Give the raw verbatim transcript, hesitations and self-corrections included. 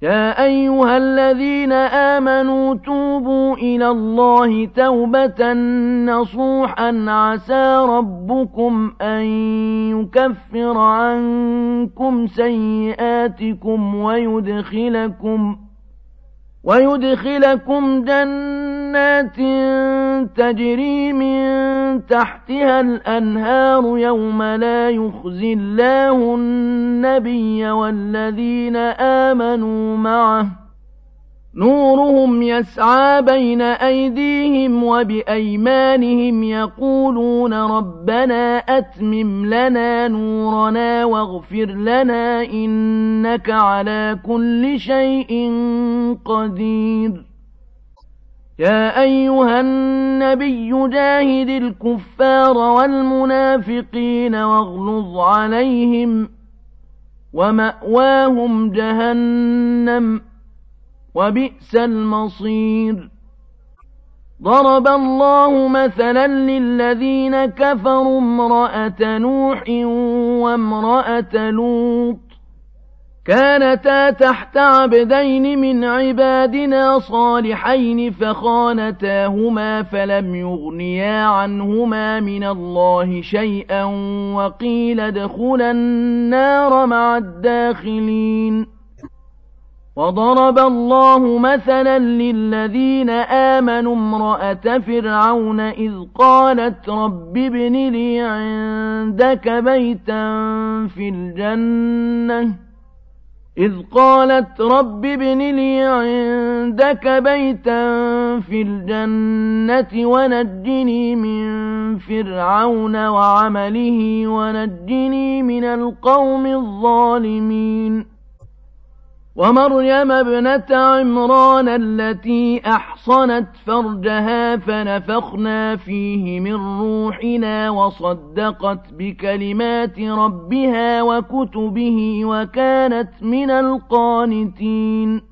يا أيها الذين آمنوا توبوا إلى الله توبة نصوحا عسى ربكم أن يكفر عنكم سيئاتكم ويدخلكم ويدخلكم جنات تجري من تحتها الأنهار يوم لا يخزي الله النبي والذين آمنوا معه نورهم يسعى بين أيديهم وبأيمانهم يقولون ربنا أتمم لنا نورنا واغفر لنا إنك على كل شيء قدير يا أيها النبي جاهد الكفار والمنافقين واغلظ عليهم ومأواهم جهنم وبئس المصير ضرب الله مثلا للذين كفروا امرأة نوح وامرأة لوط كانتا تحت عبدين من عبادنا صالحين فخانتاهما فلم يغنيا عنهما من الله شيئا وقيل ادخلا النار مع الداخلين وضرب الله مثلا للذين آمنوا امرأة فرعون إذ قالت رب ابن لي عندك بيتا في الجنة إذ قالت رب ابن لي عندك بيتا في الجنة ونجني من فرعون وعمله ونجني من القوم الظالمين ومريم ابنة عمران التي أحصنت فرجها فنفخنا فيه من روحنا وصدقت بكلمات ربها وكتبه وكانت من القانتين